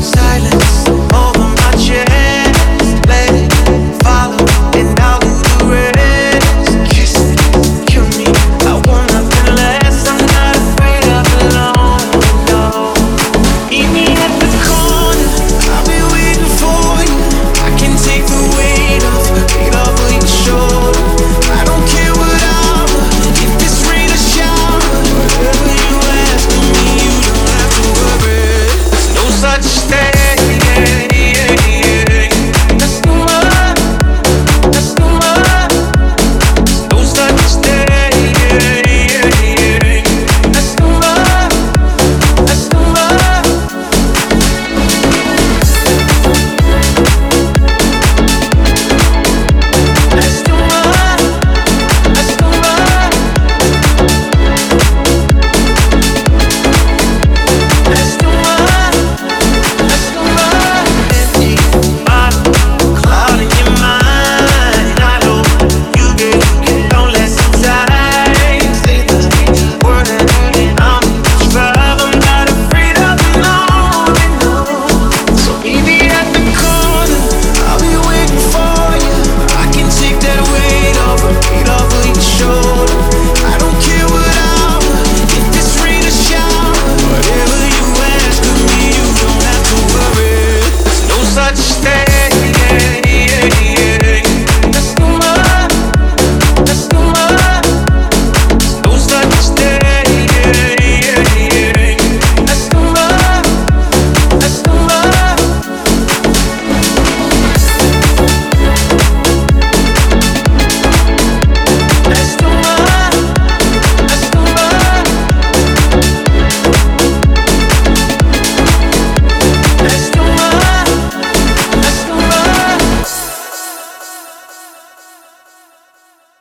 Silence over my chest. Let it follow, and I'll do the rest. Kiss me, kill me. I want nothing less. I'm not afraid of alone. No. Meet me at the corner. I'll be waiting for you. I can take the weight off of your shoulder. I don't care what hour, if it's rain or shower. Whatever you ask of me, you don't have to worry. There's no such thing. That's too much. That's too much. There's no such thing. That's too much. That's too much. That's too much. That's too much. That's too